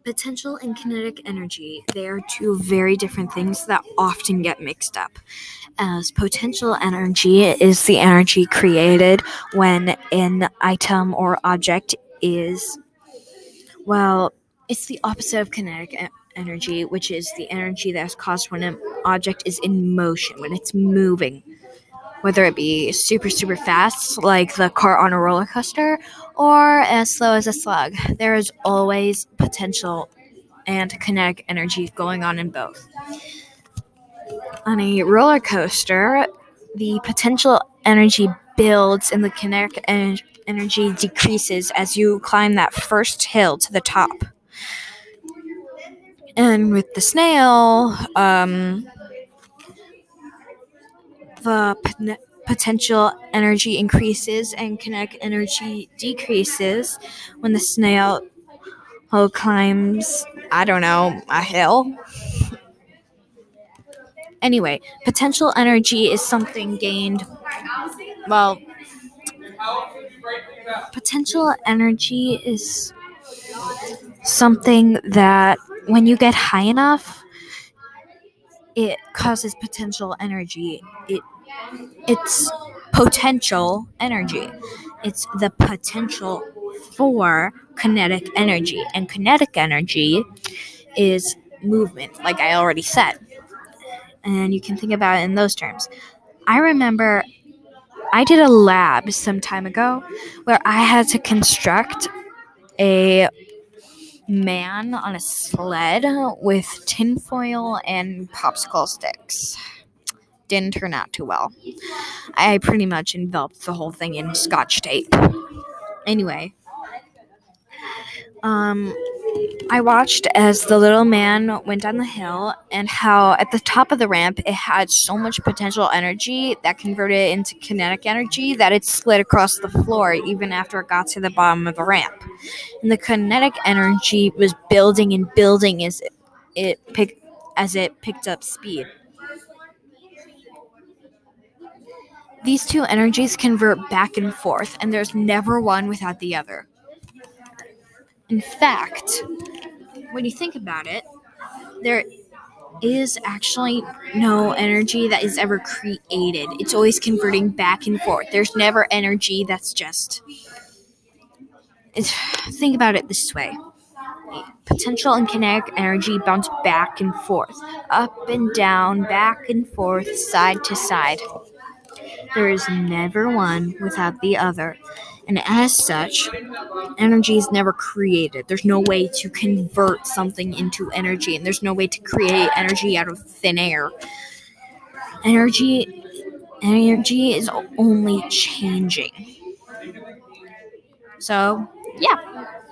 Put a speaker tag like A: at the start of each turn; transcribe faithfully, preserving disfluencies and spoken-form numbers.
A: Potential and kinetic energy, they are two very different things that often get mixed up. As potential energy is the energy created when an item or object is, well, it's the opposite of kinetic e- energy, which is the energy that is caused when an object is in motion, when it's moving. Whether it be super, super fast, like the car on a roller coaster, or as slow as a slug, there is always potential and kinetic energy going on in both. On a roller coaster, the potential energy builds and the kinetic en- energy decreases as you climb that first hill to the top. And with the snail, um, the p- potential energy increases and kinetic energy decreases when the snail climbs, I don't know, a hill. Anyway, potential energy is something gained, well, potential energy is something that when you get high enough, it causes potential energy. It it's potential energy. It's the potential for kinetic energy. And kinetic energy is movement, like I already said. And you can think about it in those terms. I remember I did a lab some time ago where I had to construct a man on a sled with tinfoil and popsicle sticks. Didn't turn out too well. I pretty much enveloped the whole thing in scotch tape. Anyway, um, I watched as the little man went down the hill and how at the top of the ramp it had so much potential energy that converted it into kinetic energy that it slid across the floor even after it got to the bottom of the ramp. And the kinetic energy was building and building as it, it picked as it picked up speed. These two energies convert back and forth, and there's never one without the other. In fact, when you think about it, there is actually no energy that is ever created. It's always converting back and forth. There's never energy that's just... It's, think about it this way. Potential and kinetic energy bounce back and forth, up and down, back and forth, side to side. There is never one without the other. And as such, energy is never created. There's no way to convert something into energy, and there's no way to create energy out of thin air. Energy, energy is only changing. So, yeah.